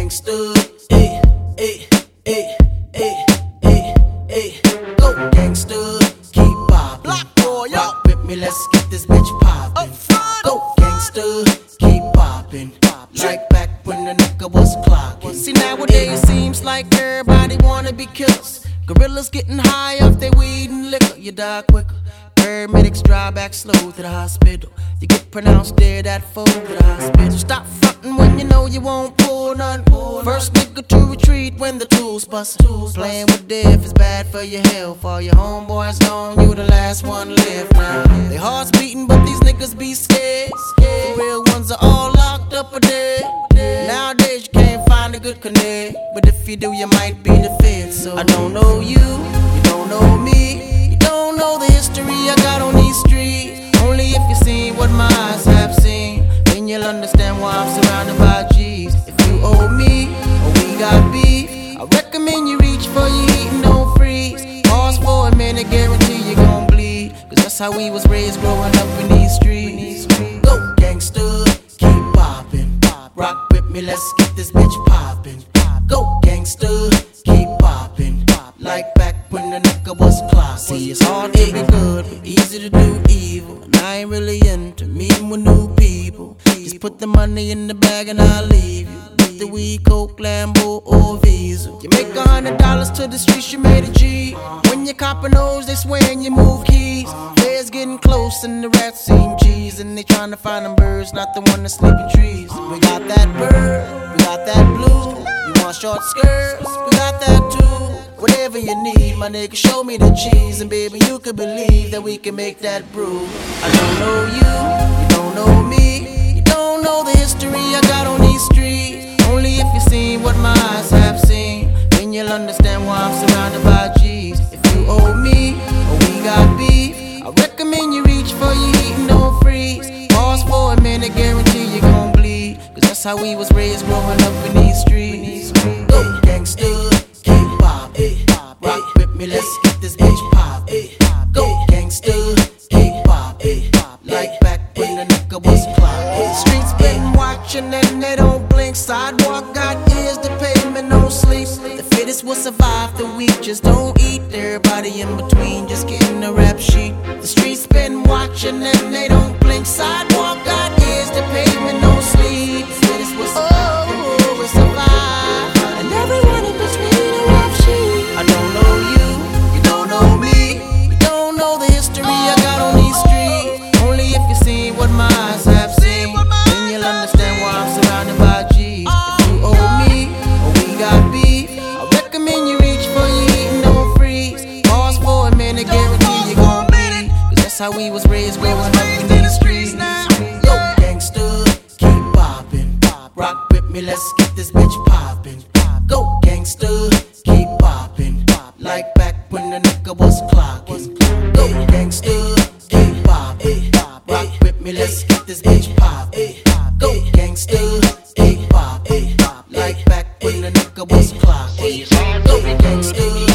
gangster. Ay, ay, ay, ay, ay, ay. Go gangster, keep poppin'. Block boy, yo. Rock with me, let's get this bitch poppin'. Go gangster, keep poppin'. Like back when the nigga was clockin'. See, nowadays seems like everybody wanna be killers. Gorillas getting high off their weed and liquor. You die quicker. Paramedics drive back slow to the hospital. You get pronounced dead at 4 to the hospital. Stop frontin' when you know you won't pull none. First nigga to retreat when the tools bust. Playing with death is bad for your health. All your homeboys gone, you the last one left now. Their hearts beating, but these niggas be scared. The real ones are all locked up or dead. Nowadays you can't find a good connect, but if you do, you might be the fed. So I don't know you, you don't know me, you don't know the history I got on these streets. Only if you seen what my eyes have seen, then you'll understand why I'm surrounded by G's. If you owe me, or we got beef, I recommend you reach for your heat and don't freeze. Pause for a minute, guarantee you gon' bleed, cause that's how we was raised growing up in these streets. Go gangster, keep poppin'. Rock with me, let's get this bitch poppin'. Go gangster, keep poppin'. Like back when the nigga was clockin'. See, it's hard to be good, but easy to do evil. And I ain't really into meeting with new people. Just put the money in the bag and I'll leave you with the weed, coke, Lambo, or Visa. You make $100 to the streets, you made a G. When you coppin' those, they swearin' you move keys. Feds getting close and the rats seem cheese, and they trying to find them birds, not the one that sleep in trees. We got that bird, we got that blue. You want short skirts, we got that too. Whatever you need, my nigga, show me the cheese, and baby, you can believe that we can make that brew. I don't know you, you don't know me, you don't know the history I got on these streets. Only if you seen what my eyes have seen, then you'll understand why I'm surrounded by G's. If you owe me, or we got beef, I recommend you reach for your heat and don't freeze. Pause for a minute, guarantee you gon' bleed, cause that's how we was raised growing up in these streets. Go gangster, keep poppin'. Rock with me, let's get this bitch poppin'. Go gangster, keep poppin'. Like back when the nigga was clockin'. Streets been watching and they don't blink. Sidewalk got ears, the pavement don't sleep. The fittest will survive, the weak just don't eat. Everybody in between just getting the rap sheet. The streets been watching and they don't blink. Sidewalk got ears, the pavement don't sleep. The fittest will survive, the weak will survive, and everyone in between a rap sheet. I don't know you, you don't know me, you don't know the history I got on these streets. Only if you seen what my eyes have seen, then you'll understand why I'm surrounded by G's. If you owe me, or we got beef, I recommend you reach for your heat and don't freeze. Pause for a minute, guarantee you gon' bleed, cause that's how we was raised growing up in these streets. Go gangster, keep poppin'. Rock with me, let's get this bitch poppin'. Go gangster, keep poppin'. Like back when the nigga was clockin'. Go gangster, keep poppin'. Rock with me, let's get this bitch poppin'. Go gangster, keep poppin'. Like back when the nigga was clockin'. Go gangster.